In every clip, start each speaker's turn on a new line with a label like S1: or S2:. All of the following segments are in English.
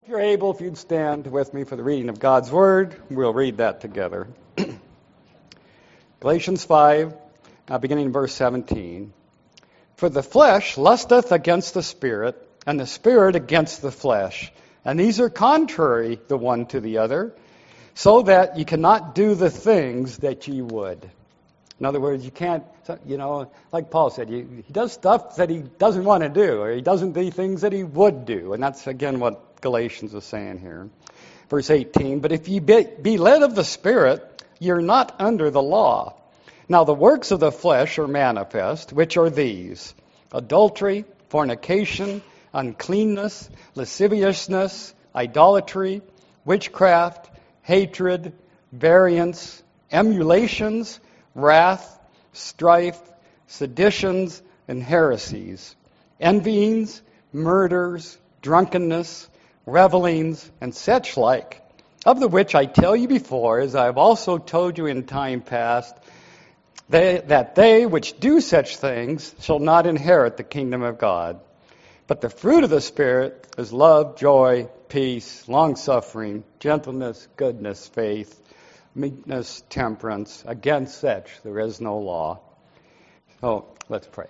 S1: you're able, if you'd stand with me for the reading of God's Word, we'll read that together. Galatians 5, beginning in verse 17. For the flesh lusteth against the Spirit, and the Spirit against the flesh. And these are contrary the one to the other, so that you cannot do the things that ye would. In other words, you can't, like Paul said, he does stuff that he doesn't want to do, or he doesn't do things that he would do. And that's, again, what Galatians is saying here. Verse 18, but if ye be led of the Spirit, you're not under the law. Now the works of the flesh are manifest, which are these: adultery, fornication, uncleanness, lasciviousness, idolatry, witchcraft, hatred, variance, emulations, wrath, strife, seditions, and heresies, envyings, murders, drunkenness, revelings, and such like, of the which I tell you before, as I have also told you in time past, that they which do such things shall not inherit the kingdom of God. But the fruit of the Spirit is love, joy, peace, long-suffering, gentleness, goodness, faith, meekness, temperance. Against such there is no law. So let's pray.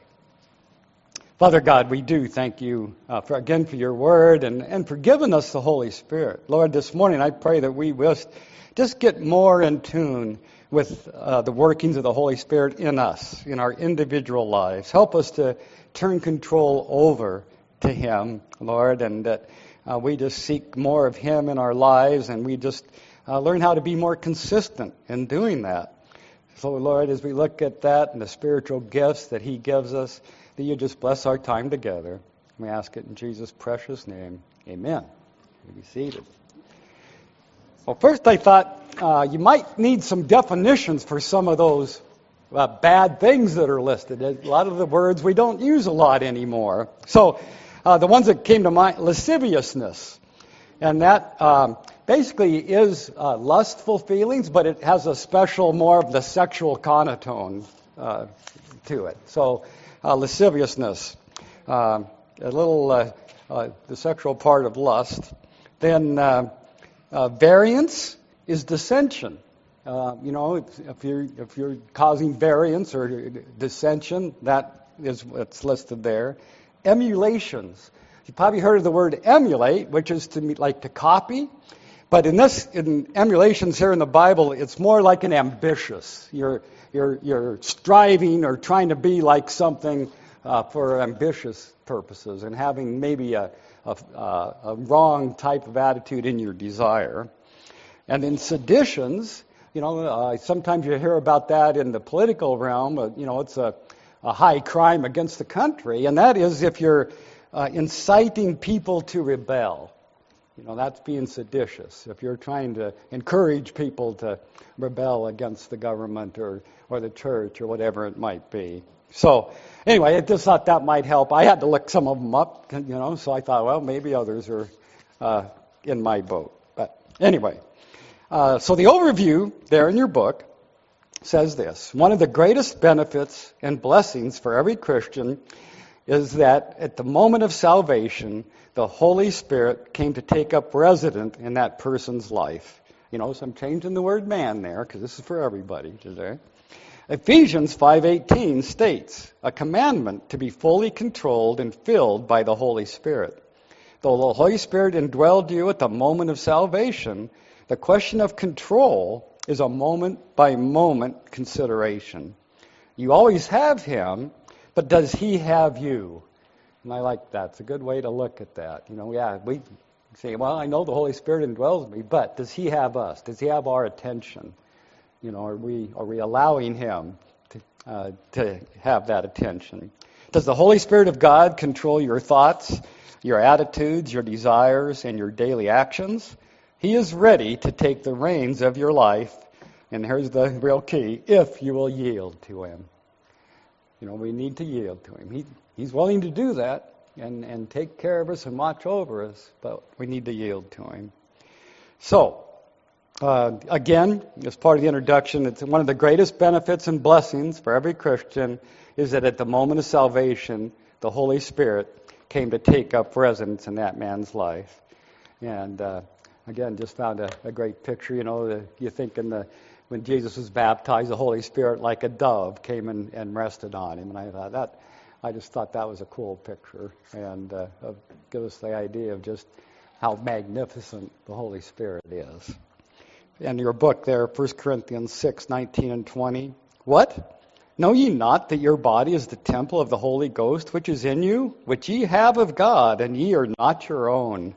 S1: Father God, we do thank you for your word and for giving us the Holy Spirit. Lord, this morning I pray that we will just get more in tune with the workings of the Holy Spirit in us, in our individual lives. Help us to turn control over to Him, Lord, and that we just seek more of Him in our lives, and we just learn how to be more consistent in doing that. So, Lord, as we look at that and the spiritual gifts that He gives us, that you just bless our time together. We ask it in Jesus' precious name. Amen. You be seated. Well, first I thought you might need some definitions for some of those bad things that are listed. A lot of the words we don't use a lot anymore. So the ones that came to mind, lasciviousness. And that basically is lustful feelings, but it has a special, more of the sexual connotation to it. So lasciviousness, a little the sexual part of lust. Then variance is dissension. If you're causing variance or dissension, that is what's listed there. Emulations. You've probably heard of the word emulate, which is to copy. But in emulations here in the Bible, it's more like an ambitious. You're striving or trying to be like something for ambitious purposes and having maybe a wrong type of attitude in your desire. And in seditions, sometimes you hear about that in the political realm. It's a high crime against the country, and that is if you're inciting people to rebel. That's being seditious. If you're trying to encourage people to rebel against the government or the church or whatever it might be. So, anyway, I just thought that might help. I had to look some of them up, so I thought, well, maybe others are in my boat. But anyway, so the overview there in your book says this: one of the greatest benefits and blessings for every Christian is that at the moment of salvation, the Holy Spirit came to take up residence in that person's life. So I'm changing the word man there because this is for everybody today. Ephesians 5:18 states, a commandment to be fully controlled and filled by the Holy Spirit. Though the Holy Spirit indwelled you at the moment of salvation, the question of control is a moment-by-moment consideration. You always have Him, but does He have you? And I like that. It's a good way to look at that. We say, well, I know the Holy Spirit indwells me, but does He have us? Does He have our attention? Are we allowing Him to have that attention? Does the Holy Spirit of God control your thoughts, your attitudes, your desires, and your daily actions? He is ready to take the reins of your life, and here's the real key: if you will yield to Him. We need to yield to Him. He's willing to do that and take care of us and watch over us, but we need to yield to Him. So, again, as part of the introduction, it's one of the greatest benefits and blessings for every Christian is that at the moment of salvation, the Holy Spirit came to take up residence in that man's life. And again, just found a great picture. You think when Jesus was baptized, the Holy Spirit, like a dove, came and rested on him. And I just thought that was a cool picture, and gives us the idea of just how magnificent the Holy Spirit is. In your book there, 1 Corinthians 6:19 and 20. What? Know ye not that your body is the temple of the Holy Ghost, which is in you, which ye have of God, and ye are not your own?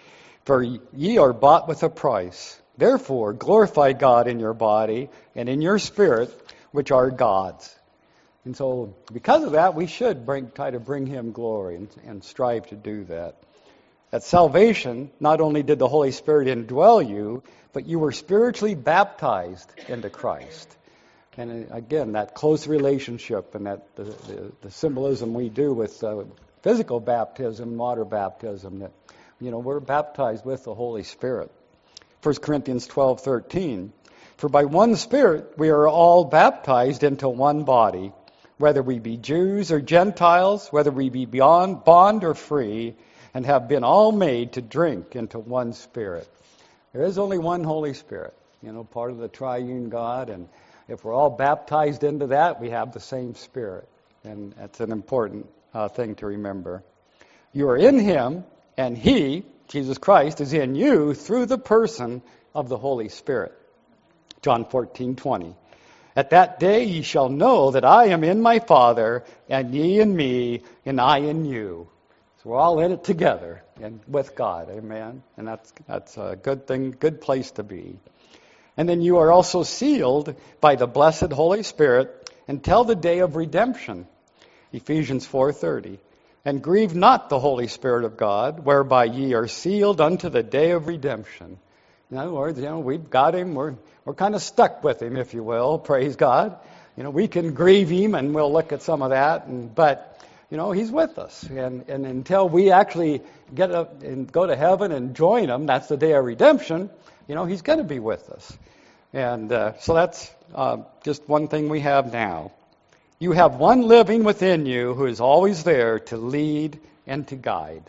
S1: For ye are bought with a price. Therefore, glorify God in your body and in your spirit, which are God's. And so, because of that, we should try to bring Him glory and strive to do that. At salvation, not only did the Holy Spirit indwell you, but you were spiritually baptized into Christ. And again, that close relationship and that the symbolism we do with physical baptism, water baptism, that we're baptized with the Holy Spirit. 1 Corinthians 12:13. For by one Spirit we are all baptized into one body, whether we be Jews or Gentiles, whether we be beyond bond or free, and have been all made to drink into one Spirit. There is only one Holy Spirit, part of the triune God, and if we're all baptized into that, we have the same Spirit. And that's an important thing to remember. You are in Him, and He, Jesus Christ, is in you through the person of the Holy Spirit. John 14:20. At that day ye shall know that I am in my Father, and ye in me, and I in you. So we're all in it together and with God. Amen. And that's a good thing, good place to be. And then you are also sealed by the blessed Holy Spirit until the day of redemption. Ephesians 4:30. And grieve not the Holy Spirit of God, whereby ye are sealed unto the day of redemption. In other words, we've got Him. We're kind of stuck with Him, if you will. Praise God. We can grieve Him, and we'll look at some of that. But He's with us. And until we actually get up and go to heaven and join Him, that's the day of redemption, He's going to be with us. And so that's just one thing we have now. You have one living within you who is always there to lead and to guide.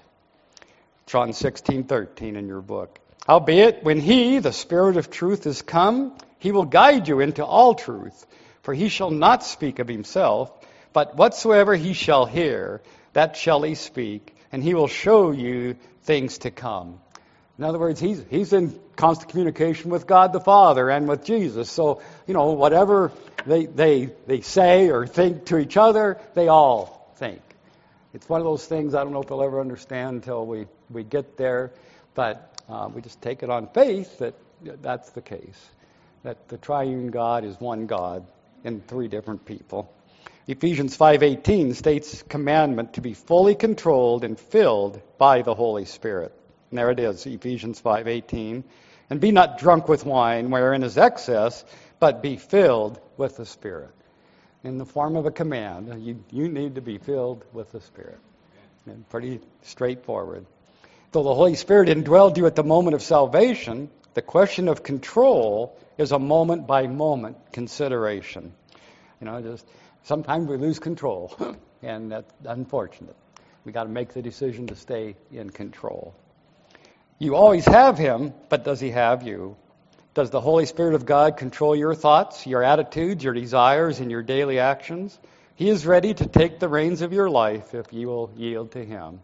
S1: John 16:13 in your book. Howbeit, when He, the Spirit of truth, is come, He will guide you into all truth. For He shall not speak of Himself, but whatsoever He shall hear, that shall He speak, and He will show you things to come. In other words, He's in constant communication with God the Father and with Jesus. So, whatever they say or think to each other, they all think. It's one of those things I don't know if we'll ever understand until we get there. But we just take it on faith that that's the case. That the triune God is one God in three different people. Ephesians 5:18 states commandment to be fully controlled and filled by the Holy Spirit. And there it is, Ephesians 5:18. And be not drunk with wine, wherein is excess, but be filled with the Spirit. In the form of a command, you need to be filled with the Spirit. And pretty straightforward. Though the Holy Spirit indwelled you at the moment of salvation, the question of control is a moment-by-moment consideration. Just sometimes we lose control, and that's unfortunate. We got to make the decision to stay in control. You always have Him, but does He have you? Does the Holy Spirit of God control your thoughts, your attitudes, your desires, and your daily actions? He is ready to take the reins of your life if you will yield to Him.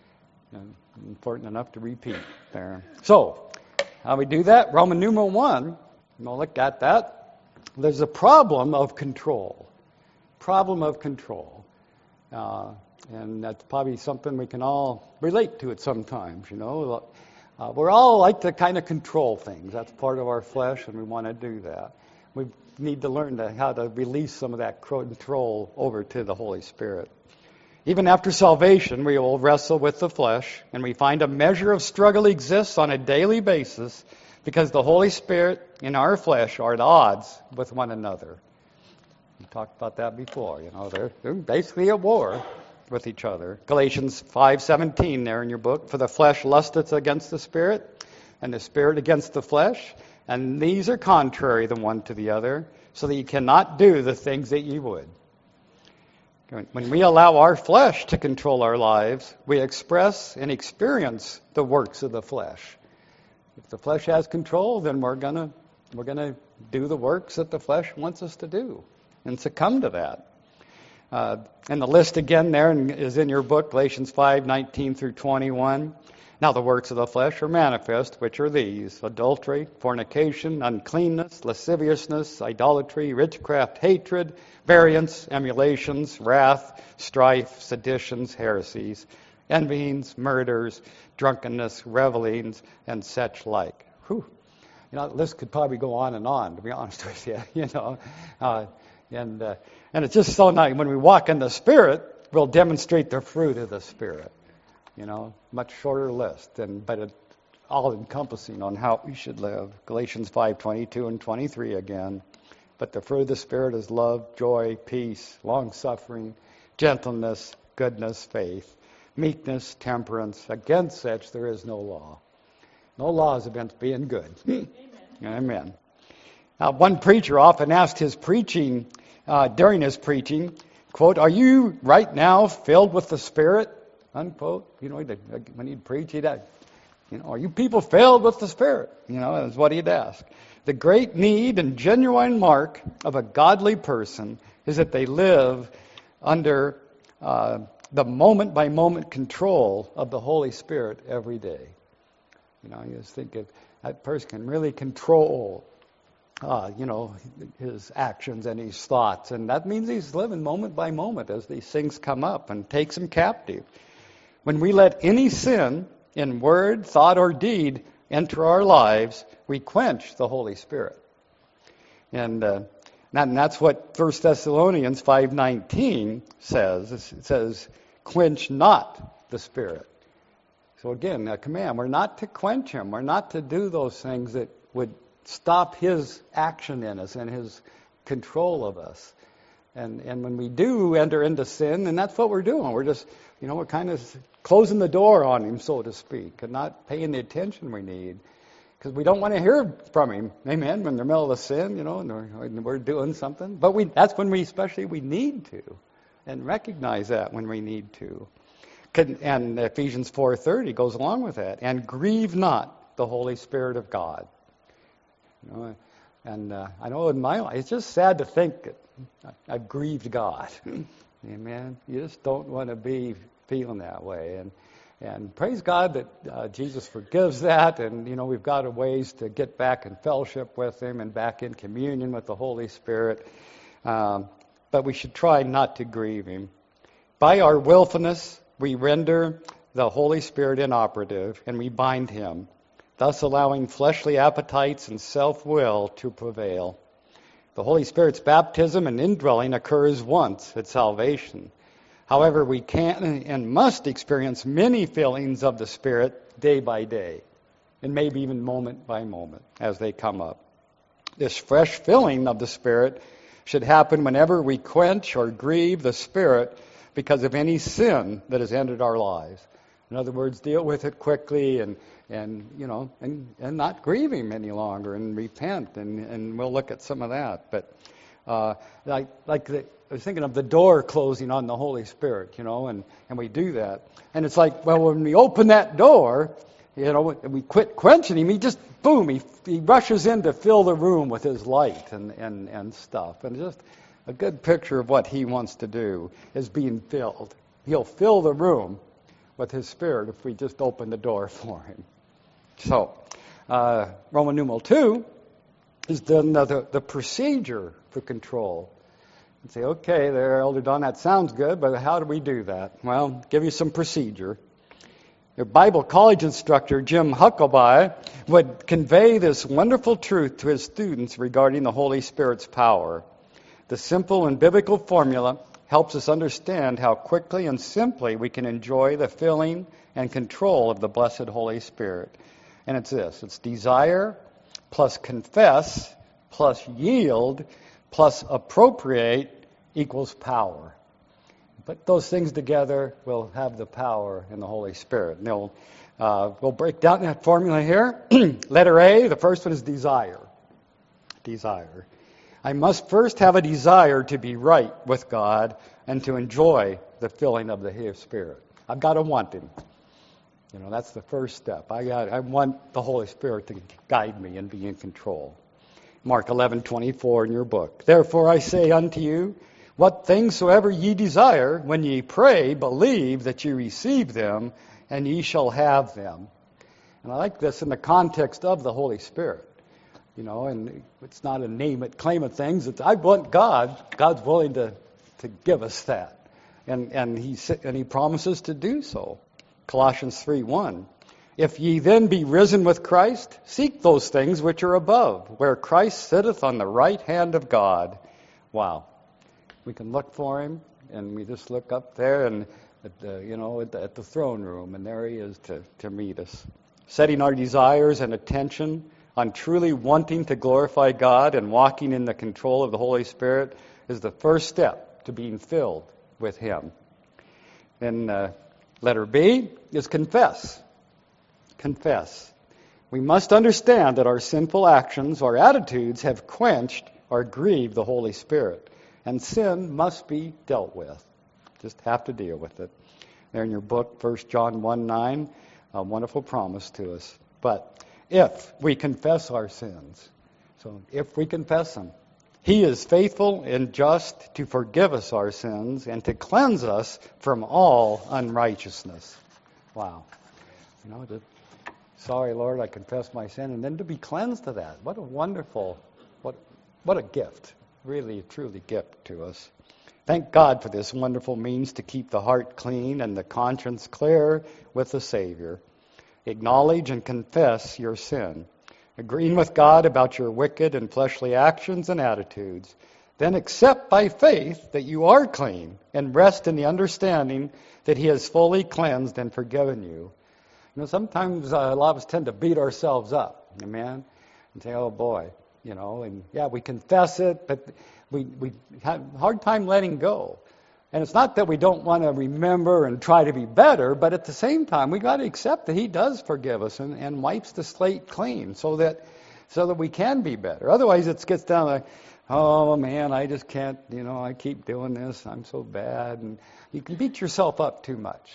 S1: Important enough to repeat there. So, how we do that? Roman numeral 1, we'll look at that. There's a problem of control. Problem of control. And that's probably something we can all relate to at sometimes, We're all like to kind of control things. That's part of our flesh, and we want to do that. We need to learn how to release some of that control over to the Holy Spirit. Even after salvation, we will wrestle with the flesh, and we find a measure of struggle exists on a daily basis because the Holy Spirit and our flesh are at odds with one another. We talked about that before. They're basically at war with each other. Galatians 5:17 there in your book. For the flesh lusteth against the Spirit, and the Spirit against the flesh, and these are contrary the one to the other, so that ye cannot do the things that ye would. When we allow our flesh to control our lives, we express and experience the works of the flesh. If the flesh has control, then we're gonna do the works that the flesh wants us to do and succumb to that. And the list again there is in your book, Galatians 5:19 through 21. Now the works of the flesh are manifest, which are these: adultery, fornication, uncleanness, lasciviousness, idolatry, witchcraft, hatred, variance, emulations, wrath, strife, seditions, heresies, envyings, murders, drunkenness, revelings, and such like. Whew. The list could probably go on, to be honest with you. And it's just so nice. When we walk in the Spirit, we'll demonstrate the fruit of the Spirit. Much shorter list, but it's all encompassing on how we should live. Galatians 5:22 and 23 again. But the fruit of the Spirit is love, joy, peace, long-suffering, gentleness, goodness, faith, meekness, temperance. Against such there is no law. No law is against being good. Amen. Now, one preacher often asked during his preaching, quote, "Are you right now filled with the Spirit?" Unquote. When he'd preach, he'd ask, "Are you people filled with the Spirit?" That's what he'd ask. The great need and genuine mark of a godly person is that they live under the moment-by-moment control of the Holy Spirit every day. You just think if that person can really control, his actions and his thoughts. And that means he's living moment by moment as these things come up and takes him captive. When we let any sin in word, thought, or deed enter our lives, we quench the Holy Spirit. And that's what 1 Thessalonians 5:19 says. It says, "Quench not the Spirit." So again, a command. We're not to quench him. We're not to do those things that would stop his action in us and his control of us. And when we do enter into sin, and that's what we're doing. We're just, we're kind of closing the door on him, so to speak, and not paying the attention we need. Because we don't want to hear from him, amen, when they're in the middle of sin, and we're doing something. But that's when we need to, and recognize that when we need to. And Ephesians 4:30 goes along with that. And grieve not the Holy Spirit of God. And I know in my life, it's just sad to think that I've grieved God. Amen. You just don't want to be feeling that way. And praise God that Jesus forgives that. And, we've got ways to get back in fellowship with him and back in communion with the Holy Spirit. But we should try not to grieve him. By our willfulness, we render the Holy Spirit inoperative and we bind him, thus allowing fleshly appetites and self-will to prevail. The Holy Spirit's baptism and indwelling occurs once at salvation. However, we can and must experience many fillings of the Spirit day by day, and maybe even moment by moment as they come up. This fresh filling of the Spirit should happen whenever we quench or grieve the Spirit because of any sin that has entered our lives. In other words, deal with it quickly and not grieve him any longer and repent, and we'll look at some of that. But I was thinking of the door closing on the Holy Spirit, and we do that. And it's like, well, when we open that door, and we quit quenching him, he just, boom, he rushes in to fill the room with his light and stuff. And just a good picture of what he wants to do is being filled. He'll fill the room with his Spirit if we just open the door for him. So, Roman numeral 2 is the procedure for control. And say, okay, there, Elder Don, that sounds good, but how do we do that? Well, give you some procedure. Your Bible college instructor, Jim Huckabee, would convey this wonderful truth to his students regarding the Holy Spirit's power. The simple and biblical formula helps us understand how quickly and simply we can enjoy the filling and control of the blessed Holy Spirit. And it's this. It's desire plus confess plus yield plus appropriate equals power. Put those things together, we'll have the power in the Holy Spirit. And we'll break down that formula here. Letter A, the first one is desire. Desire. I must first have a desire to be right with God and to enjoy the filling of the Spirit. I've got to want Him. That's the first step. I want the Holy Spirit to guide me and be in control. Mark 11:24 in your book. Therefore I say unto you, what things soever ye desire, when ye pray, believe that ye receive them, and ye shall have them. And I like this in the context of the Holy Spirit. And it's not a name it, claim it things. It's, I want God. God's willing to give us that. And He promises to do so. Colossians 3:1. If ye then be risen with Christ, seek those things which are above, where Christ sitteth on the right hand of God. Wow. We can look for Him, and we just look up there and at the throne room, and there He is to meet us. Setting our desires and attention on truly wanting to glorify God and walking in the control of the Holy Spirit is the first step to being filled with Him. Then letter B is confess. Confess. We must understand that our sinful actions, our attitudes have quenched or grieved the Holy Spirit. And sin must be dealt with. Just have to deal with it. There in your book, 1 John 1:9, a wonderful promise to us. But if we confess our sins, so if we confess them, He is faithful and just to forgive us our sins and to cleanse us from all unrighteousness. Wow. Sorry, Lord, I confess my sin, and then to be cleansed of that. What a wonderful, what a gift. Really, truly gift to us. Thank God for this wonderful means to keep the heart clean and the conscience clear with the Savior. Acknowledge and confess your sin, agreeing with God about your wicked and fleshly actions and attitudes. Then accept by faith that you are clean and rest in the understanding that He has fully cleansed and forgiven you. Sometimes a lot of us tend to beat ourselves up, amen, and say, oh boy, and yeah, we confess it, but we have a hard time letting go. And it's not that we don't want to remember and try to be better, but at the same time, we got to accept that He does forgive us and wipes the slate clean so that we can be better. Otherwise, it gets down like, oh man, I just can't, I keep doing this, I'm so bad. And you can beat yourself up too much.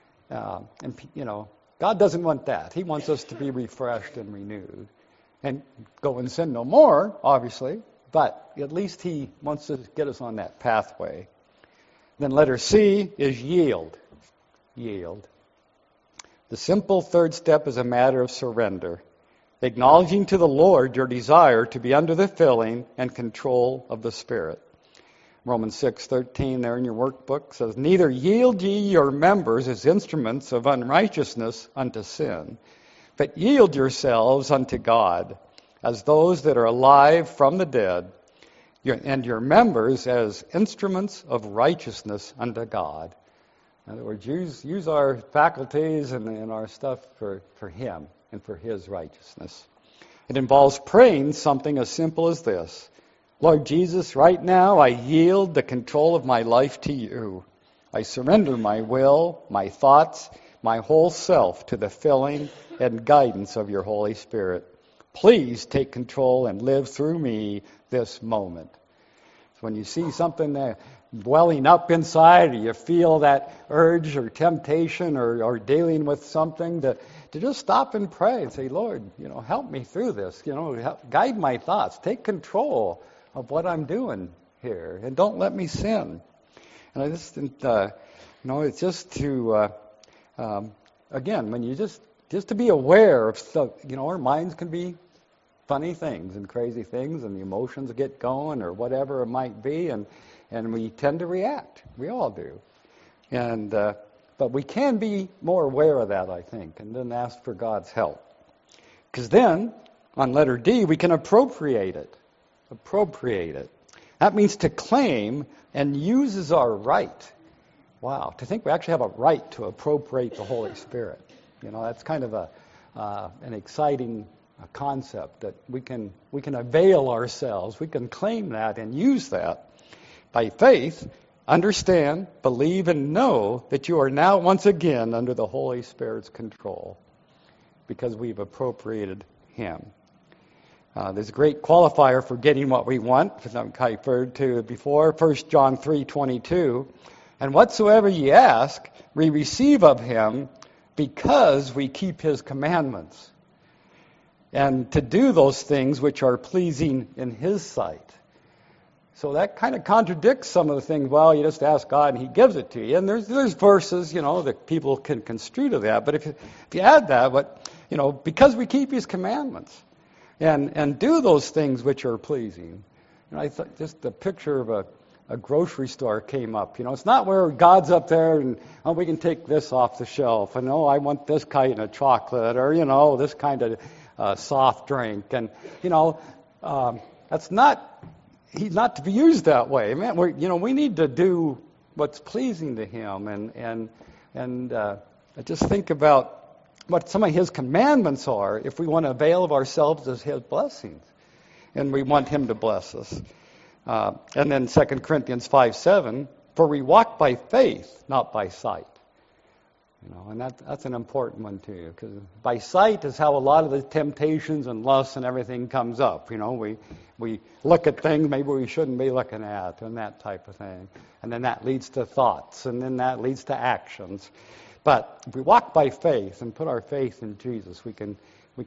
S1: God doesn't want that. He wants us to be refreshed and renewed. And go and sin no more, obviously, but at least He wants to get us on that pathway. Then letter C is yield. Yield. The simple third step is a matter of surrender, acknowledging to the Lord your desire to be under the filling and control of the Spirit. Romans 6:13 there in your workbook says, neither yield ye your members as instruments of unrighteousness unto sin, but yield yourselves unto God as those that are alive from the dead, and your members as instruments of righteousness unto God. In other words, use our faculties and our stuff for Him and for His righteousness. It involves praying something as simple as this. Lord Jesus, right now I yield the control of my life to You. I surrender my will, my thoughts, my whole self to the filling and guidance of Your Holy Spirit. Please take control and live through me this moment. So when you see something welling up inside, or you feel that urge or temptation or dealing with something, to just stop and pray and say, Lord, help me through this. Guide my thoughts. Take control of what I'm doing here, and don't let me sin. And I just, it's just to, again, when you just to be aware of stuff. Our minds can be funny things and crazy things, and the emotions get going or whatever it might be, and we tend to react. We all do. And but we can be more aware of that, I think, and then ask for God's help. Because then, on letter D, we can appropriate it. Appropriate it. That means to claim and use as our right. Wow, to think we actually have a right to appropriate the Holy Spirit. That's kind of an exciting concept that we can avail ourselves. We can claim that and use that. By faith, understand, believe, and know that you are now once again under the Holy Spirit's control because we've appropriated Him. There's a great qualifier for getting what we want, as I've referred to before, 1 John 3:22. And whatsoever ye ask, we receive of him because we keep his commandments. And to do those things which are pleasing in his sight. So that kind of contradicts some of the things, well, you just ask God and he gives it to you. And there's verses, that people can construe to that. But if you add that, because we keep his commandments and do those things which are pleasing. I thought just the picture of a grocery store came up. It's not where God's up there and, we can take this off the shelf. And, I want this kind of chocolate or, this kind of soft drink. And, that's not... He's not to be used that way. Man, we need to do what's pleasing to him, and I just think about what some of his commandments are if we want to avail of ourselves as his blessings, and we want him to bless us. And then 2 Corinthians 5:7, for we walk by faith, not by sight. And that's an important one too, because by sight is how a lot of the temptations and lusts and everything comes up. We look at things maybe we shouldn't be looking at, and that type of thing, and then that leads to thoughts, and then that leads to actions. But if we walk by faith and put our faith in Jesus, we can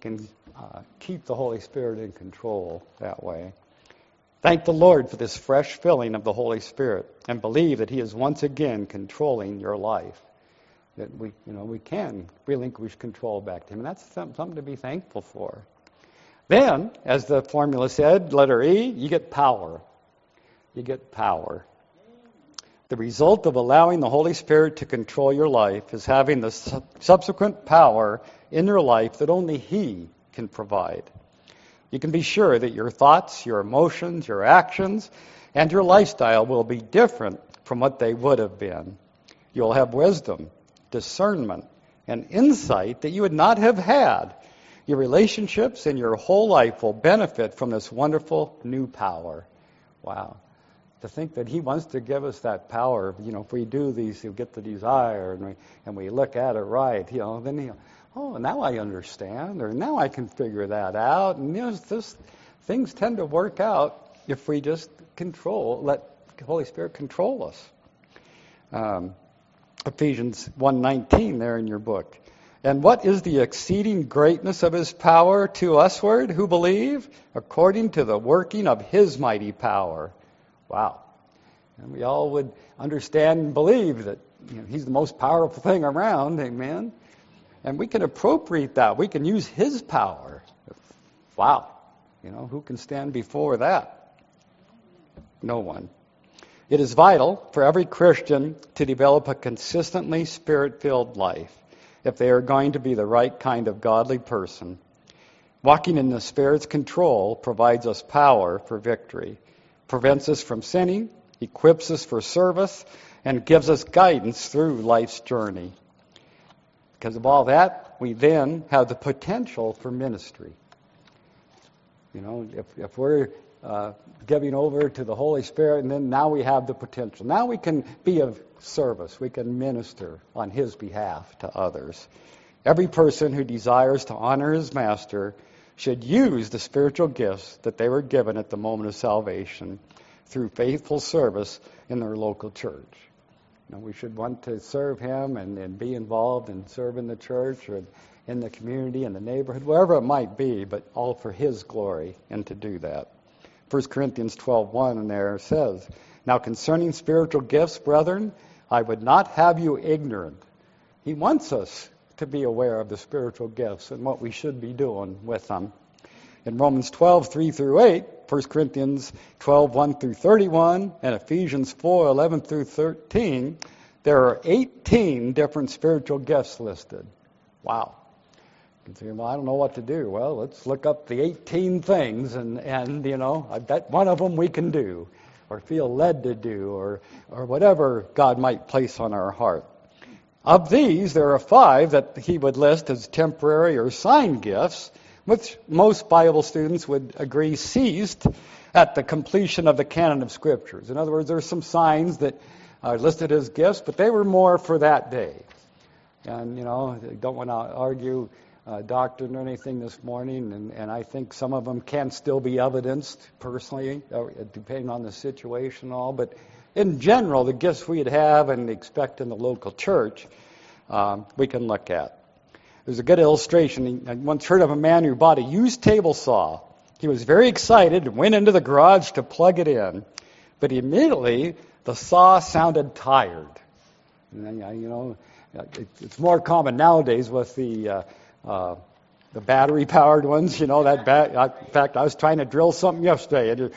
S1: keep the Holy Spirit in control that way. Thank the Lord for this fresh filling of the Holy Spirit, and believe that He is once again controlling your life. That we can relinquish control back to Him. And that's something to be thankful for. Then, as the formula said, letter E, you get power. You get power. The result of allowing the Holy Spirit to control your life is having the subsequent power in your life that only He can provide. You can be sure that your thoughts, your emotions, your actions, and your lifestyle will be different from what they would have been. You'll have wisdom, discernment, and insight that you would not have had. Your relationships and your whole life will benefit from this wonderful new power. Wow. To think that He wants to give us that power, if we do these, He'll get the desire, and we look at it right, then now I understand, or now I can figure that out. And things tend to work out if we just let the Holy Spirit control us. Ephesians 1:19 there in your book. And what is the exceeding greatness of His power to usward who believe? According to the working of His mighty power. Wow. And we all would understand and believe that He's the most powerful thing around. Amen. And we can appropriate that. We can use His power. Wow. Who can stand before that? No one. It is vital for every Christian to develop a consistently Spirit-filled life if they are going to be the right kind of godly person. Walking in the Spirit's control provides us power for victory, prevents us from sinning, equips us for service, and gives us guidance through life's journey. Because of all that, we then have the potential for ministry. If we're giving over to the Holy Spirit, and then now we have the potential. Now we can be of service. We can minister on His behalf to others. Every person who desires to honor his Master should use the spiritual gifts that they were given at the moment of salvation through faithful service in their local church. We should want to serve Him and be involved and serve in the church or in the community, in the neighborhood, wherever it might be, but all for His glory, and to do that. 1 Corinthians 12:1 in there says, now concerning spiritual gifts, brethren, I would not have you ignorant. He wants us to be aware of the spiritual gifts and what we should be doing with them. In Romans 12:3-8, 1 Corinthians 12:1-31, and Ephesians 4:11-13, there are 18 different spiritual gifts listed. Wow. You can say, well, I don't know what to do. Well, let's look up the 18 things, and I bet one of them we can do, or feel led to do, or whatever God might place on our heart. Of these, there are 5 that he would list as temporary or sign gifts, which most Bible students would agree ceased at the completion of the canon of Scriptures. In other words, there are some signs that are listed as gifts, but they were more for that day. And, I don't want to argue doctrine or anything this morning, and I think some of them can still be evidenced personally, depending on the situation and all. But in general, the gifts we'd have and expect in the local church, we can look at. There's a good illustration. I once heard of a man who bought a used table saw. He was very excited and went into the garage to plug it in. But immediately, the saw sounded tired. And, it's more common nowadays with the battery-powered ones. In fact, I was trying to drill something yesterday, and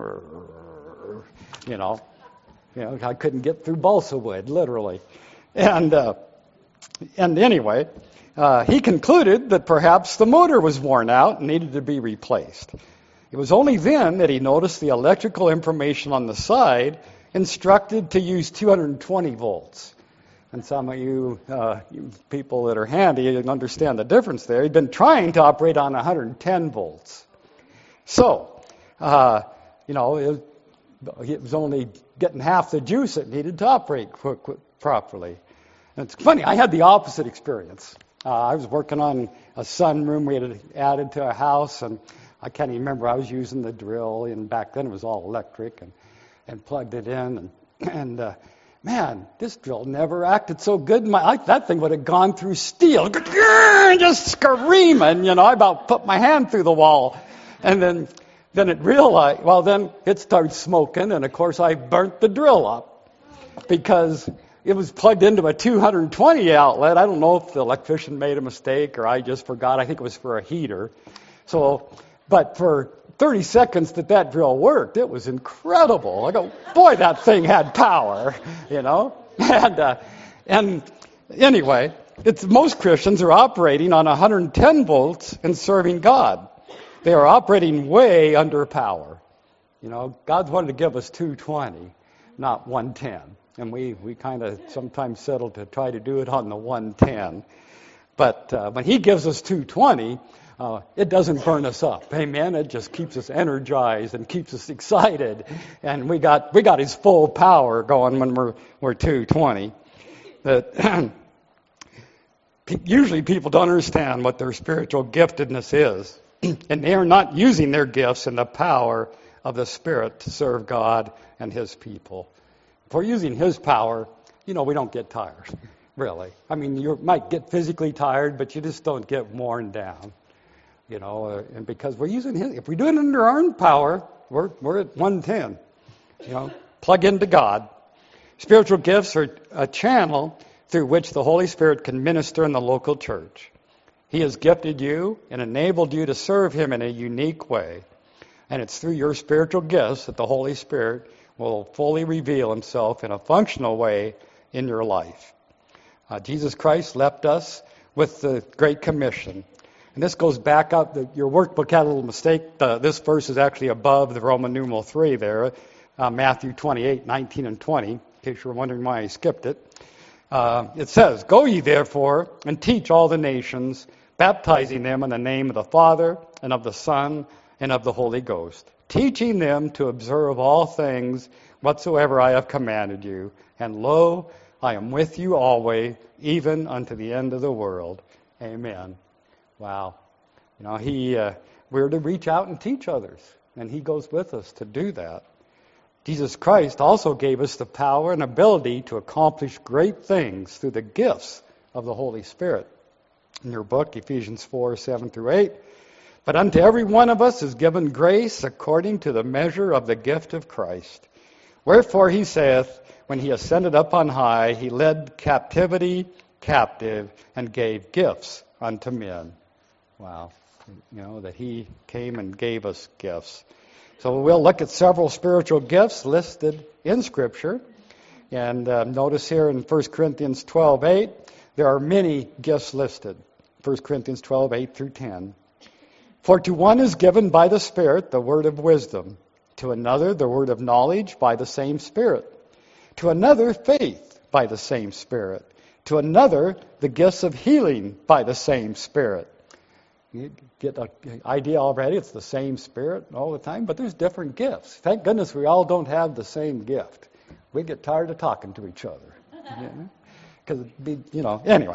S1: I couldn't get through balsa wood, literally. And anyway, he concluded that perhaps the motor was worn out and needed to be replaced. It was only then that he noticed the electrical information on the side instructed to use 220 volts. And some of you people that are handy understand the difference there. He'd been trying to operate on 110 volts. So, it was only getting half the juice it needed to operate properly. And it's funny, I had the opposite experience. I was working on a sunroom we had added to our house, and I can't even remember. I was using the drill, and back then it was all electric, and plugged it in, and man, this drill never acted so good. That thing would have gone through steel, just screaming. I about put my hand through the wall. And then it realized, then it started smoking, and of course I burnt the drill up because it was plugged into a 220 outlet. I don't know if the electrician made a mistake or I just forgot. I think it was for a heater. But for 30 seconds that drill worked, it was incredible. I go, boy, that thing had power, And anyway, most Christians are operating on 110 volts and serving God. They are operating way under power. God wanted to give us 220, not 110. And we kind of sometimes settle to try to do it on the 110. But when He gives us 220, it doesn't burn us up. Amen. It just keeps us energized and keeps us excited. And we got His full power going when we're 220. Usually people don't understand what their spiritual giftedness is. And they are not using their gifts in the power of the Spirit to serve God and His people. If we're using His power, we don't get tired, really. I mean, you might get physically tired, but you just don't get worn down. And because we're using His, if we do it under our own power, we're at 110. Plug into God. Spiritual gifts are a channel through which the Holy Spirit can minister in the local church. He has gifted you and enabled you to serve Him in a unique way. And it's through your spiritual gifts that the Holy Spirit will fully reveal Himself in a functional way in your life. Jesus Christ left us with the Great Commission. And this goes back up. Your workbook had a little mistake. This verse is actually above the Roman numeral 3 there, Matthew 28, 19 and 20, in case you were wondering why I skipped it. It says, "Go ye therefore and teach all the nations, baptizing them in the name of the Father and of the Son and of the Holy Ghost, teaching them to observe all things whatsoever I have commanded you. And lo, I am with you always, even unto the end of the world." Amen. Wow. We're to reach out and teach others, and He goes with us to do that. Jesus Christ also gave us the power and ability to accomplish great things through the gifts of the Holy Spirit. In your book, Ephesians 4, 7 through 8, "But unto every one of us is given grace according to the measure of the gift of Christ. Wherefore He saith, when He ascended up on high, He led captivity captive and gave gifts unto men." Wow. That He came and gave us gifts. So we'll look at several spiritual gifts listed in Scripture. And notice here in 1 Corinthians 12:8, there are many gifts listed. 1 Corinthians 12:8 through 10. "For to one is given by the Spirit the word of wisdom, to another the word of knowledge by the same Spirit, to another faith by the same Spirit, to another the gifts of healing by the same Spirit." You get an idea already. It's the same Spirit all the time, but there's different gifts. Thank goodness we all don't have the same gift. We get tired of talking to each other. Because, anyway.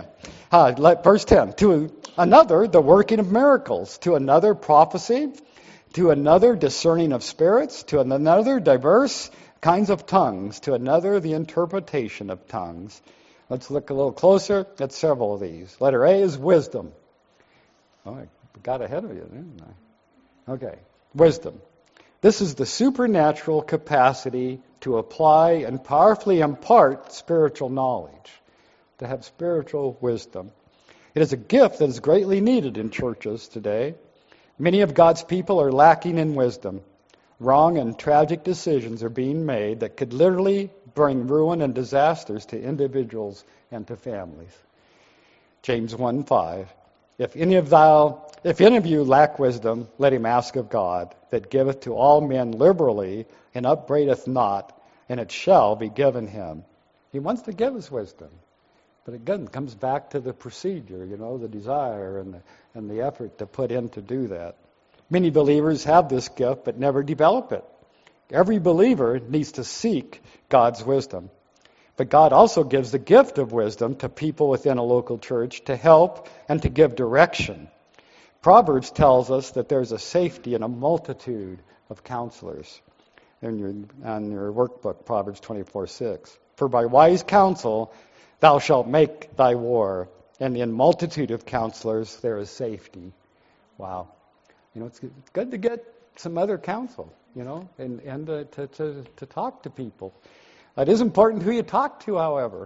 S1: Verse 10, to another, the working of miracles, to another, prophecy, to another, discerning of spirits, to another, diverse kinds of tongues, to another, the interpretation of tongues. Let's look a little closer at several of these. Letter A is wisdom. Oh, I got ahead of you, didn't I? Okay, wisdom. This is the supernatural capacity to apply and powerfully impart spiritual knowledge, to have spiritual wisdom. It is a gift that is greatly needed in churches today. Many of God's people are lacking in wisdom. Wrong and tragic decisions are being made that could literally bring ruin and disasters to individuals and to families. James 1:5. If any of you lack wisdom, let him ask of God, that giveth to all men liberally, and upbraideth not, and it shall be given him. He wants to give us wisdom. But again, it comes back to the procedure, the desire and the effort to put in to do that. Many believers have this gift but never develop it. Every believer needs to seek God's wisdom. But God also gives the gift of wisdom to people within a local church to help and to give direction. Proverbs tells us that there's a safety in a multitude of counselors. On your workbook, Proverbs 24:6. For by wise counsel thou shalt make thy war, and in multitude of counselors there is safety. Wow. It's good to get some other counsel, and to talk to people. It is important who you talk to, however.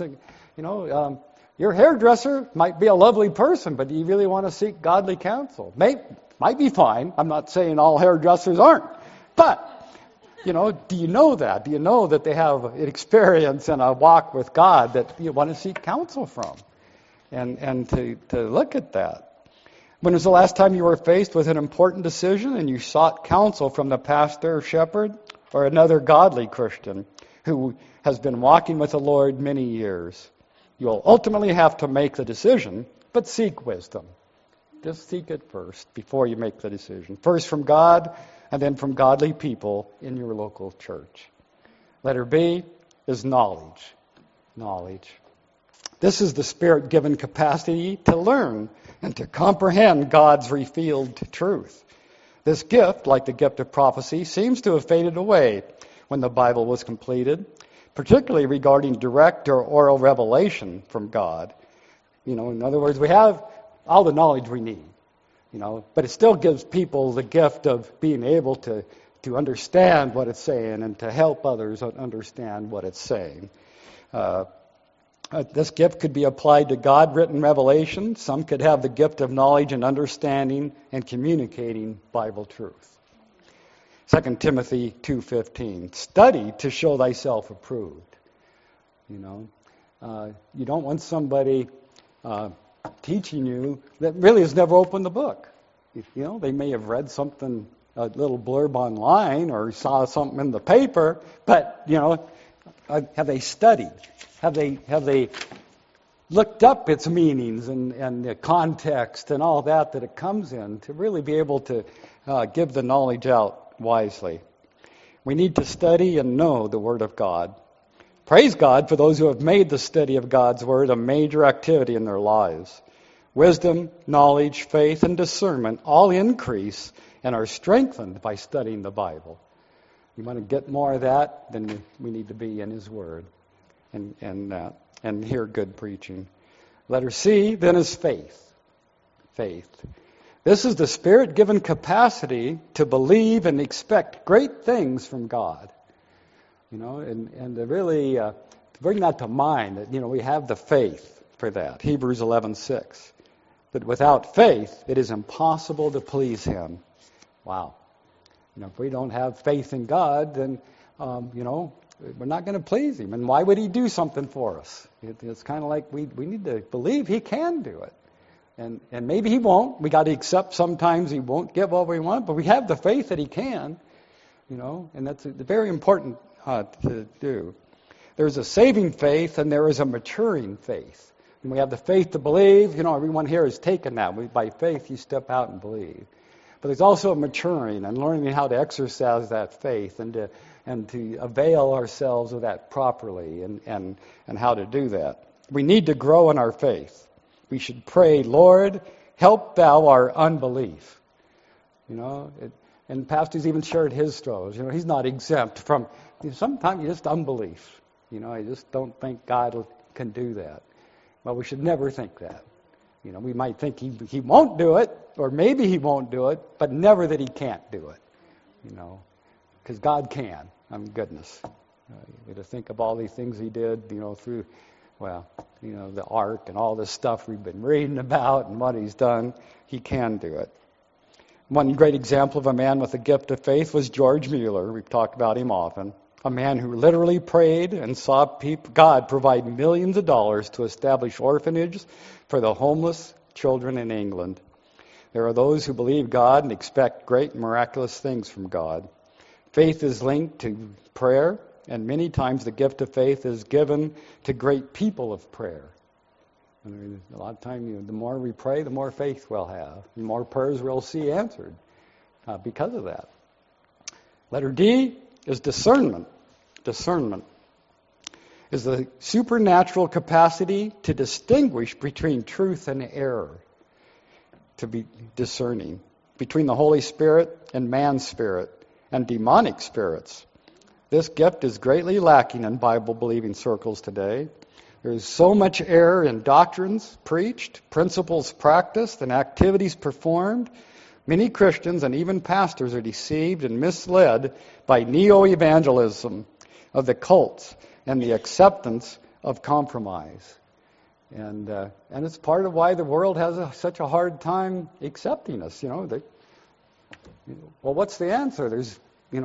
S1: Your hairdresser might be a lovely person, but do you really want to seek godly counsel? Might be fine. I'm not saying all hairdressers aren't. But, do you know that? Do you know that they have an experience and a walk with God that you want to seek counsel from? And to look at that. When was the last time you were faced with an important decision and you sought counsel from the pastor or shepherd or another godly Christian who has been walking with the Lord many years? You'll ultimately have to make the decision, but seek wisdom. Just seek it first before you make the decision. First from God and then from godly people in your local church. Letter B is knowledge. Knowledge. This is the Spirit-given capacity to learn and to comprehend God's revealed truth. This gift, like the gift of prophecy, seems to have faded away when the Bible was completed, particularly regarding direct or oral revelation from God. In other words, we have all the knowledge we need, but it still gives people the gift of being able to understand what it's saying and to help others understand what it's saying. This gift could be applied to God-written revelation. Some could have the gift of knowledge and understanding and communicating Bible truth. 2 Timothy 2:15. Study to show thyself approved. You don't want somebody teaching you that really has never opened the book. They may have read something, a little blurb online or saw something in the paper, but, have they studied? Have they looked up its meanings and the context and all that it comes in to really be able to give the knowledge out wisely? We need to study and know the Word of God. Praise God for those who have made the study of God's Word a major activity in their lives. Wisdom, knowledge, faith, and discernment all increase and are strengthened by studying the Bible. You want to get more of that, then we need to be in His Word and hear good preaching. Letter C, then, is faith. Faith. This is the Spirit-given capacity to believe and expect great things from God. And to really to bring that to mind, that, we have the faith for that. Hebrews 11:6. But without faith, it is impossible to please Him. Wow. If we don't have faith in God, then, we're not going to please Him. And why would He do something for us? It's kind of like we need to believe He can do it. And maybe He won't. We got to accept sometimes He won't give what we want, but we have the faith that He can, and that's very important to do. There's a saving faith and there is a maturing faith. And we have the faith to believe. Everyone here has taken that. By faith, you step out and believe. But there's also a maturing and learning how to exercise that faith and to avail ourselves of that properly and how to do that. We need to grow in our faith. We should pray, Lord, help thou our unbelief. And pastors even shared his struggles. He's not exempt from, sometimes just unbelief. I just don't think God can do that. Well, we should never think that. We might think he won't do it, or maybe he won't do it, but never that he can't do it. Because God can. Goodness. You got to think of all these things he did, through, the ark and all this stuff we've been reading about and what he's done. He can do it. One great example of a man with a gift of faith was George Mueller. We've talked about him often. A man who literally prayed and saw God provide millions of dollars to establish orphanages for the homeless children in England. There are those who believe God and expect great and miraculous things from God. Faith is linked to prayer, and many times the gift of faith is given to great people of prayer. A lot of times, the more we pray, the more faith we'll have. The more prayers we'll see answered because of that. Letter D is discernment. Discernment is the supernatural capacity to distinguish between truth and error, to be discerning between the Holy Spirit and man's spirit and demonic spirits. This gift is greatly lacking in Bible-believing circles today. There is so much error in doctrines preached, principles practiced, and activities performed. Many Christians and even pastors are deceived and misled by neo-evangelism of the cults and the acceptance of compromise. And it's part of why the world has such a hard time accepting us. Well, what's the answer? There's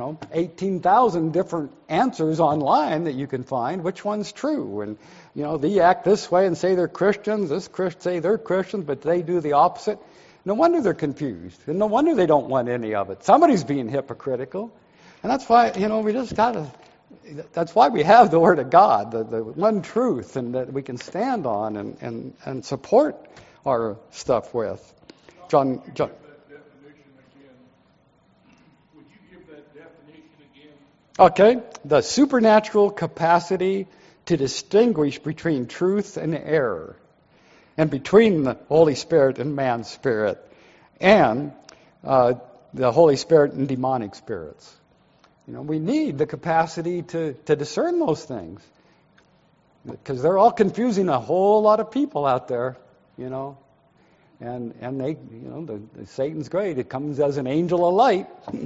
S1: 18,000 different answers online that you can find. Which one's true? And, they act this way and say they're Christians. This Christian say they're Christians, but they do the opposite. No wonder they're confused. And no wonder they don't want any of it. Somebody's being hypocritical. And that's why, we just got to, that's why we have the Word of God, the one truth, and that we can stand on and support our stuff with. John. Okay, the supernatural capacity to distinguish between truth and error, and between the Holy Spirit and man's spirit, and the Holy Spirit and demonic spirits. We need the capacity to discern those things, because they're all confusing a whole lot of people out there, and they, Satan's great. It comes as an angel of light.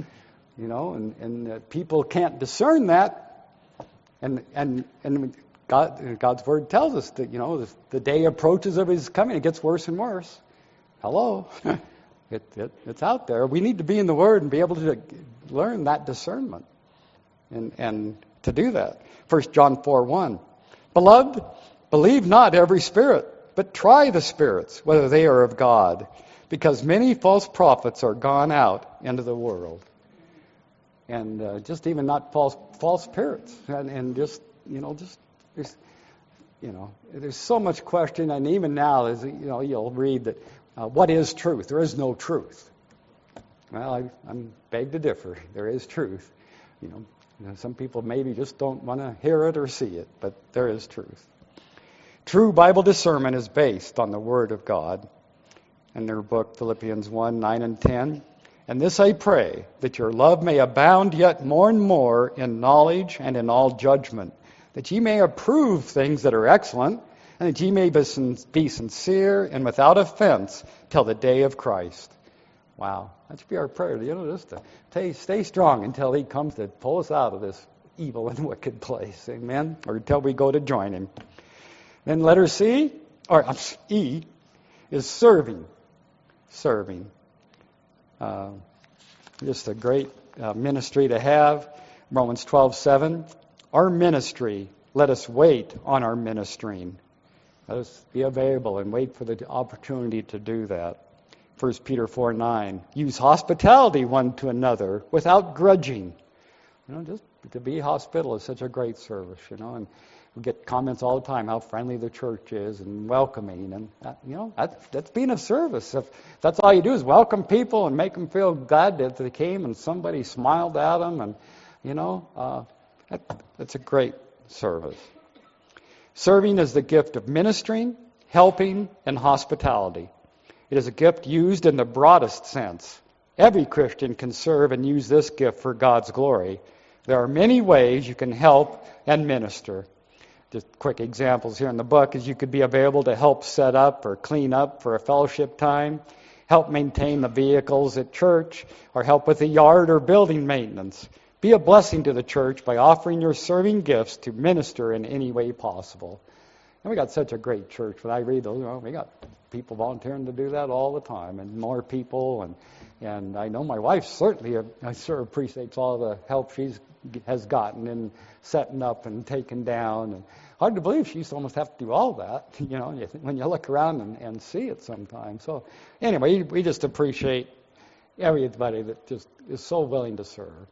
S1: And people can't discern that, and God's Word tells us that the day approaches of His coming, it gets worse and worse. Hello, it's out there. We need to be in the Word and be able to learn that discernment, and to do that. 1 John 4:1, Beloved, believe not every spirit, but try the spirits whether they are of God, because many false prophets are gone out into the world. And just even not false spirits, and just there's so much question, and even now you'll read that what is truth? There is no truth. Well, I'm beg to differ. There is truth. Some people maybe just don't want to hear it or see it, but there is truth. True Bible discernment is based on the Word of God. In their book Philippians 1:9 and 10. And this I pray, that your love may abound yet more and more in knowledge and in all judgment, that ye may approve things that are excellent, and that ye may be sincere and without offense till the day of Christ. Wow, that should be our prayer, just to stay strong until He comes to pull us out of this evil and wicked place. Amen? Or until we go to join Him. Then letter E is serving. Serving. Just a great ministry to have. Romans 12:7. Our ministry, let us wait on our ministering. Let us be available and wait for the opportunity to do that. 1 Peter 4:9. Use hospitality one to another without grudging. Just to be hospitable is such a great service, and we get comments all the time how friendly the church is and welcoming, and that's being of service. If that's all you do is welcome people and make them feel glad that they came and somebody smiled at them, and that's a great service. Serving is the gift of ministering, helping, and hospitality. It is a gift used in the broadest sense. Every Christian can serve and use this gift for God's glory. There are many ways you can help and minister. Just quick examples here in the book is you could be available to help set up or clean up for a fellowship time, help maintain the vehicles at church, or help with the yard or building maintenance. Be a blessing to the church by offering your serving gifts to minister in any way possible. And we got such a great church. When I read those, we got people volunteering to do that all the time, and more people. And I know my wife certainly, I sure appreciates all the help she has gotten in setting up and taking down. And hard to believe she used to almost have to do all that, when you look around and see it sometimes. So anyway, we just appreciate everybody that just is so willing to serve,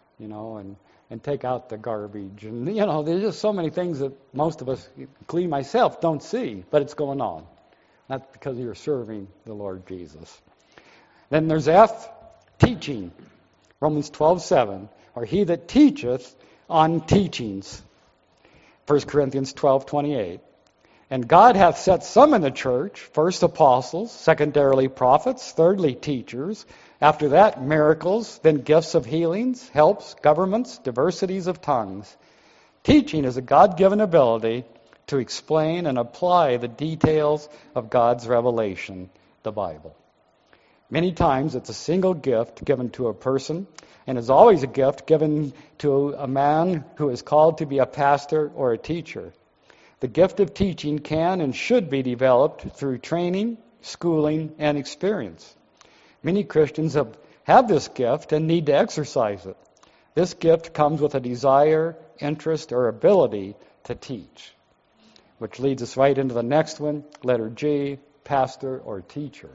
S1: and take out the garbage. And, there's just so many things that most of us, including myself, don't see, but it's going on. That's because you're serving the Lord Jesus. Then there's F, teaching. Romans 12:7, or he that teacheth on teachings. 1 Corinthians 12:28. And God hath set some in the church, first apostles, secondarily prophets, thirdly teachers, after that miracles, then gifts of healings, helps, governments, diversities of tongues. Teaching is a God-given ability to explain and apply the details of God's revelation, the Bible. Many times it's a single gift given to a person, and is always a gift given to a man who is called to be a pastor or a teacher. The gift of teaching can and should be developed through training, schooling, and experience. Many Christians have this gift and need to exercise it. This gift comes with a desire, interest, or ability to teach, which leads us right into the next one, letter G, pastor or teacher.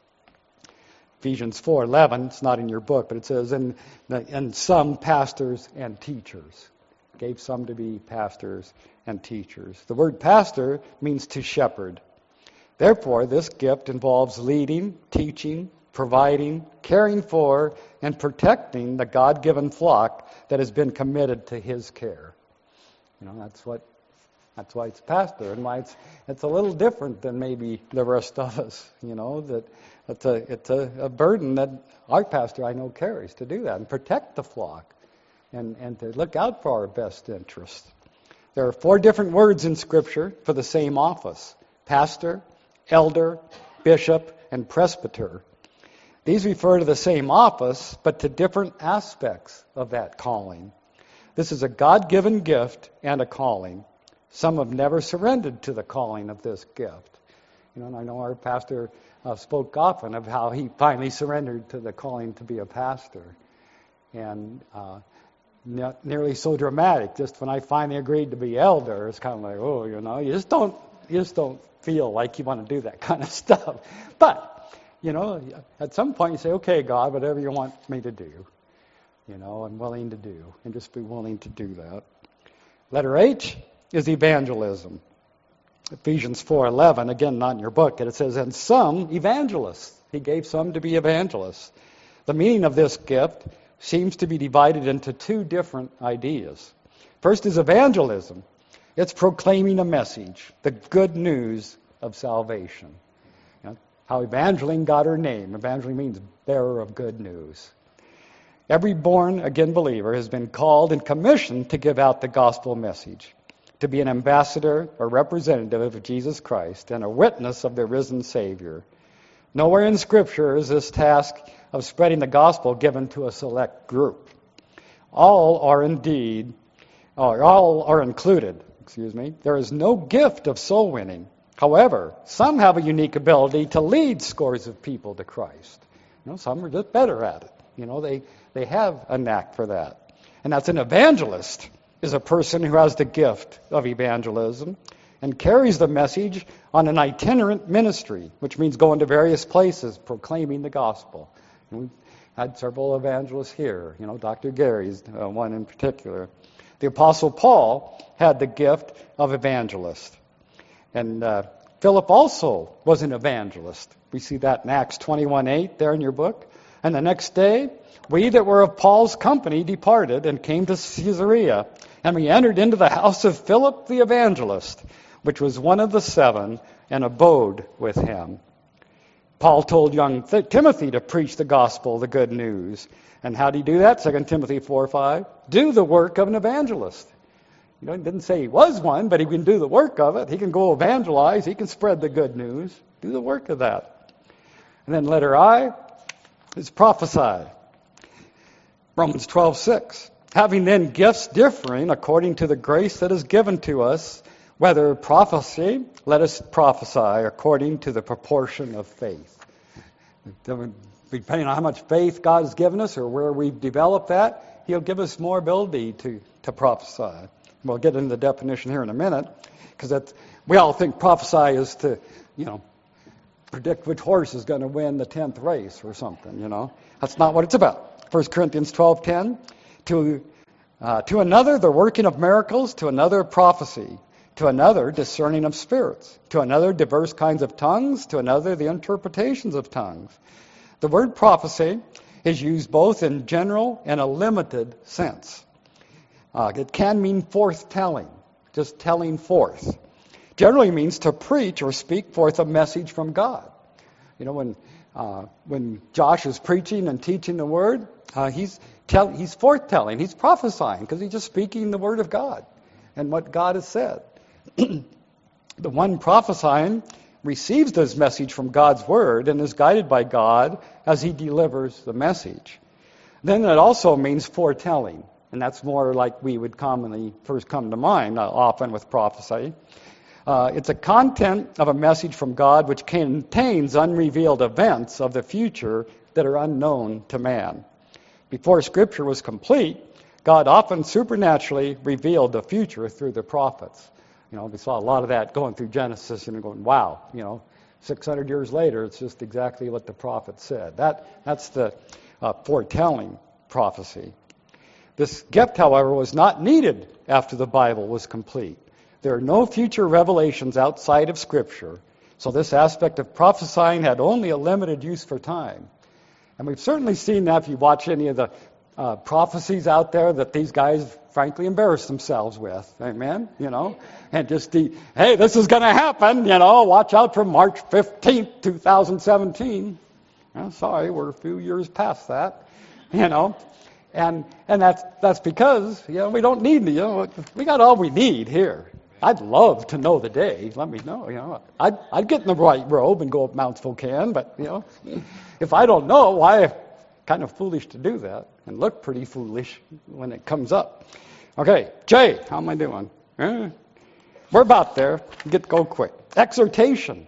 S1: Ephesians 4:11, it's not in your book, but it says, and some pastors and teachers. Gave some to be pastors and teachers. The word pastor means to shepherd. Therefore, this gift involves leading, teaching, providing, caring for, and protecting the God-given flock that has been committed to his care. That's why it's pastor, and why it's a little different than maybe the rest of us. That it's a burden that our pastor I know carries to do that and protect the flock and to look out for our best interest. There are 4 different words in Scripture for the same office: pastor, elder, bishop, and presbyter. These refer to the same office, but to different aspects of that calling. This is a God-given gift and a calling. Some have never surrendered to the calling of this gift. And I know our pastor spoke often of how he finally surrendered to the calling to be a pastor. And not nearly so dramatic. Just when I finally agreed to be elder, it's kind of like, you just don't feel like you want to do that kind of stuff. But, at some point you say, okay, God, whatever you want me to do, I'm willing to do, and just be willing to do that. Letter H is evangelism. Ephesians 4:11, again, not in your book, and it says, and some evangelists. He gave some to be evangelists. The meaning of this gift seems to be divided into 2 different ideas. First is evangelism. It's proclaiming a message, the good news of salvation. How Evangeline got her name. Evangeline means bearer of good news. Every born-again believer has been called and commissioned to give out the gospel message, to be an ambassador or representative of Jesus Christ and a witness of the risen Savior. Nowhere in Scripture is this task of spreading the gospel given to a select group. All are included. There is no gift of soul winning. However, some have a unique ability to lead scores of people to Christ. Some are just better at it. They have a knack for that. And that's an evangelist, is a person who has the gift of evangelism and carries the message on an itinerant ministry, which means going to various places proclaiming the gospel. And we've had several evangelists here. Dr. Gary's one in particular. The Apostle Paul had the gift of evangelist. And Philip also was an evangelist. We see that in Acts 21:8 there in your book. And the next day, we that were of Paul's company departed and came to Caesarea. And we entered into the house of Philip the evangelist, which was one of the 7, and abode with him. Paul told young Timothy to preach the gospel, the good news. And how did he do that? 2 Timothy 4:5. Do the work of an evangelist. He didn't say he was one, but he can do the work of it. He can go evangelize. He can spread the good news. Do the work of that. And then letter I is prophesy. Romans 12:6. Having then gifts differing according to the grace that is given to us, whether prophecy, let us prophesy according to the proportion of faith. Depending on how much faith God has given us or where we've developed that, He'll give us more ability to prophesy. We'll get into the definition here in a minute, because we all think prophesy is to, predict which horse is going to win the 10th race or something, That's not what it's about. 1 Corinthians 12:10, to another the working of miracles, to another prophecy, to another discerning of spirits, to another diverse kinds of tongues, to another the interpretations of tongues. The word prophecy is used both in general and a limited sense. It can mean forth-telling, just telling forth. Generally means to preach or speak forth a message from God. When Josh is preaching and teaching the word, he's forth-telling, he's prophesying, because he's just speaking the word of God and what God has said. The one prophesying receives this message from God's word and is guided by God as he delivers the message. Then it also means foretelling, and that's more like we would commonly first come to mind, often with prophecy. It's a content of a message from God which contains unrevealed events of the future that are unknown to man. Before Scripture was complete, God often supernaturally revealed the future through the prophets. We saw a lot of that going through Genesis and going, wow, 600 years later, it's just exactly what the prophet said. That's the foretelling prophecy. This gift, however, was not needed after the Bible was complete. There are no future revelations outside of Scripture, so this aspect of prophesying had only a limited use for time. And we've certainly seen that if you watch any of the prophecies out there that these guys frankly embarrass themselves with. Amen? And just hey, this is going to happen, watch out for March 15th, 2017. Sorry, we're a few years past that, And that's because, we don't need, we got all we need here. I'd love to know the day. Let me know, I'd get in the right robe and go up Mount Spokane, but, if I don't know, why? Kind of foolish to do that and look pretty foolish when it comes up. Okay, Jay, how am I doing? We're about there. Go quick. Exhortation.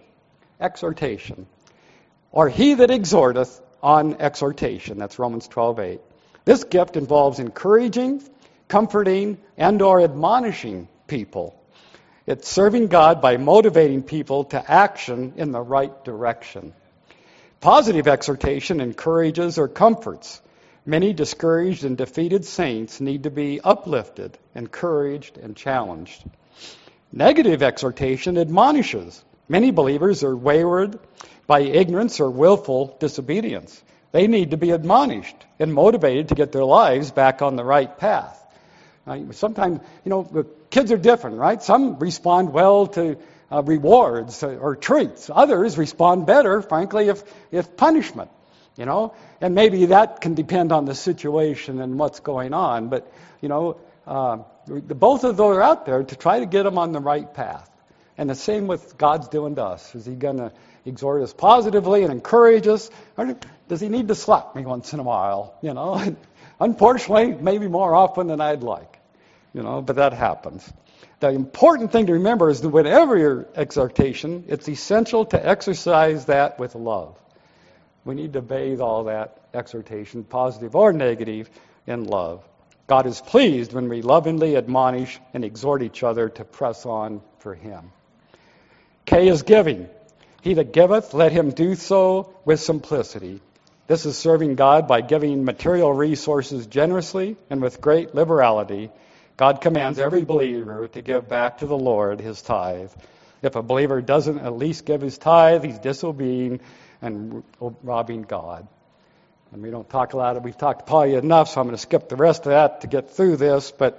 S1: Or he that exhorteth on exhortation. That's Romans 12:8. This gift involves encouraging, comforting, and or admonishing people. It's serving God by motivating people to action in the right direction. Positive exhortation encourages or comforts. Many discouraged and defeated saints need to be uplifted, encouraged, and challenged. Negative exhortation admonishes. Many believers are wayward by ignorance or willful disobedience. They need to be admonished and motivated to get their lives back on the right path. Sometimes, kids are different, right? Some respond well to rewards or treats. Others respond better, frankly, if punishment, And maybe that can depend on the situation and what's going on. But, both of those are out there to try to get them on the right path. And the same with God's doing to us. Is He going to exhort us positively and encourage us? Or does He need to slap me once in a while? Unfortunately, maybe more often than I'd like. But that happens. The important thing to remember is that whenever your exhortation, it's essential to exercise that with love. We need to bathe all that exhortation, positive or negative, in love. God is pleased when we lovingly admonish and exhort each other to press on for Him. K is giving. He that giveth, let him do so with simplicity. This is serving God by giving material resources generously and with great liberality. God commands every believer to give back to the Lord his tithe. If a believer doesn't at least give his tithe, he's disobeying and robbing God. And we don't talk a lot. We've talked probably enough, so I'm going to skip the rest of that to get through this. But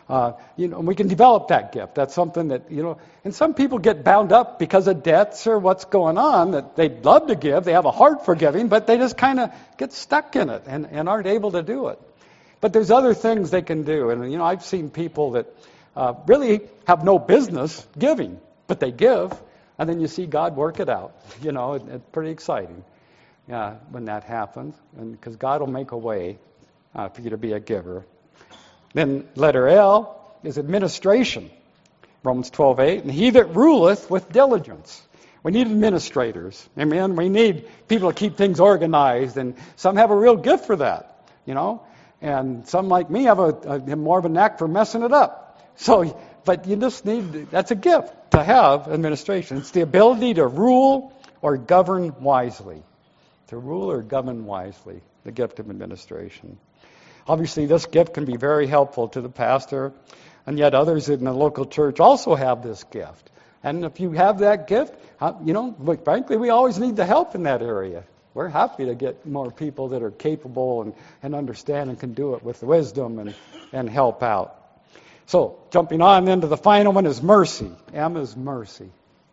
S1: We can develop that gift. That's something that, and some people get bound up because of debts or what's going on that they'd love to give. They have a heart for giving, but they just kind of get stuck in it and aren't able to do it. But there's other things they can do. And, I've seen people that really have no business giving, but they give, and then you see God work it out. It's pretty exciting when that happens, and because God will make a way for you to be a giver. Then letter L is administration. Romans 12:8, and he that ruleth with diligence. We need administrators. Amen. We need people to keep things organized, and some have a real gift for that, and some like me have more of a knack for messing it up. So, but you just that's a gift to have administration. It's the ability to rule or govern wisely. To rule or govern wisely, the gift of administration. Obviously, this gift can be very helpful to the pastor, and yet others in the local church also have this gift. And if you have that gift, frankly, we always need the help in that area. We're happy to get more people that are capable and understand and can do it with wisdom and help out. So, jumping on into the final one is mercy. M is mercy.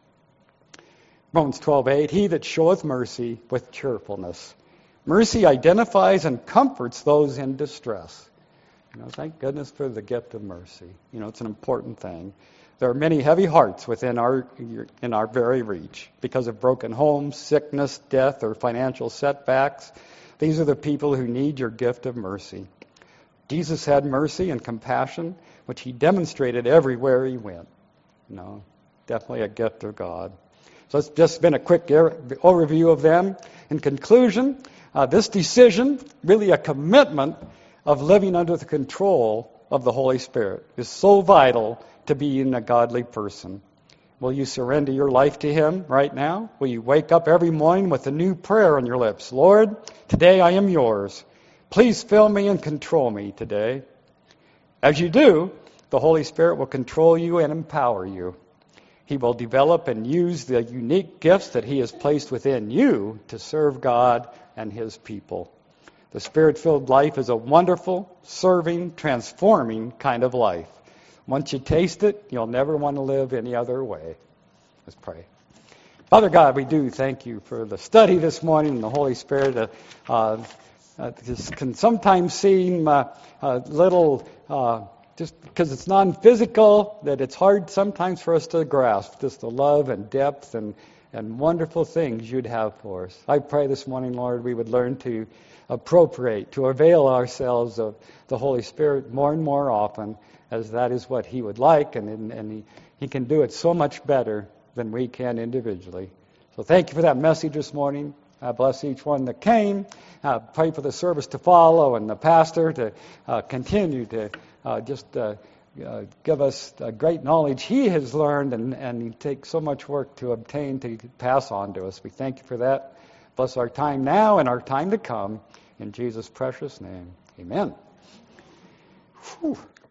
S1: Romans 12:8, he that showeth mercy with cheerfulness. Mercy identifies and comforts those in distress. Thank goodness for the gift of mercy. It's an important thing. There are many heavy hearts in our very reach because of broken homes, sickness, death, or financial setbacks. These are the people who need your gift of mercy. Jesus had mercy and compassion, which he demonstrated everywhere he went. Definitely a gift of God. So it's just been a quick overview of them. In conclusion, this decision, really a commitment of living under the control of the Holy Spirit, is so vital to being a godly person. Will you surrender your life to him right now? Will you wake up every morning with a new prayer on your lips? Lord, today I am yours. Please fill me and control me today. As you do, the Holy Spirit will control you and empower you. He will develop and use the unique gifts that he has placed within you to serve God and his people. The Spirit-filled life is a wonderful, serving, transforming kind of life. Once you taste it, you'll never want to live any other way. Let's pray. Father God, we do thank you for the study this morning and the Holy Spirit. This can sometimes seem a little... just because it's non-physical, that it's hard sometimes for us to grasp just the love and depth and wonderful things you'd have for us. I pray this morning, Lord, we would learn to appropriate, to avail ourselves of the Holy Spirit more and more often, as that is what he would like, and he can do it so much better than we can individually. So thank you for that message this morning. Bless each one that came. Pray for the service to follow and the pastor to continue to give us great knowledge he has learned and he takes so much work to obtain to pass on to us. We thank you for that. Bless our time now and our time to come. In Jesus' precious name, amen. Whew.